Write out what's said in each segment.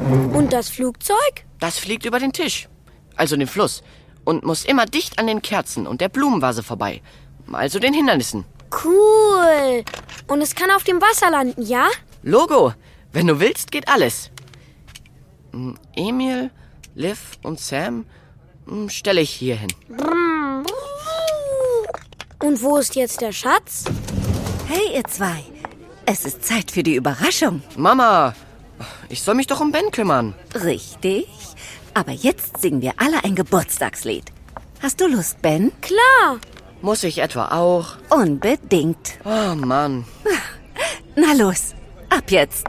Und das Flugzeug? Das fliegt über den Tisch, also den Fluss, und muss immer dicht an den Kerzen und der Blumenvase vorbei, also den Hindernissen. Cool. Und es kann auf dem Wasser landen, ja? Logo, wenn du willst, geht alles. Emil, Liv und Sam stelle ich hier hin. Und wo ist jetzt der Schatz? Hey, ihr zwei. Es ist Zeit für die Überraschung. Mama, ich soll mich doch um Ben kümmern. Richtig. Aber jetzt singen wir alle ein Geburtstagslied. Hast du Lust, Ben? Klar. Muss ich etwa auch? Unbedingt. Oh, Mann. Na los, ab jetzt.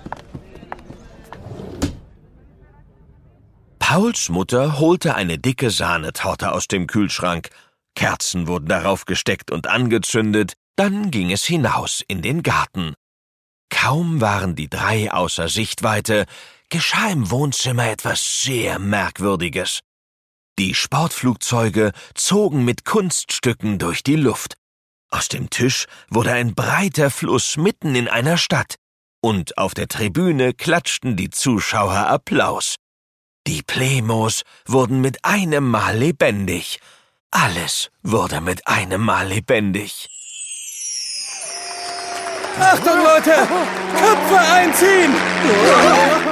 Pauls Mutter holte eine dicke Sahnetorte aus dem Kühlschrank. Kerzen wurden darauf gesteckt und angezündet. Dann ging es hinaus in den Garten. Kaum waren die drei außer Sichtweite, geschah im Wohnzimmer etwas sehr Merkwürdiges. Die Sportflugzeuge zogen mit Kunststücken durch die Luft. Aus dem Tisch wurde ein breiter Fluss mitten in einer Stadt. Und auf der Tribüne klatschten die Zuschauer Applaus. Die Plemos wurden mit einem Mal lebendig. Alles wurde mit einem Mal lebendig. Achtung, Leute! Köpfe einziehen!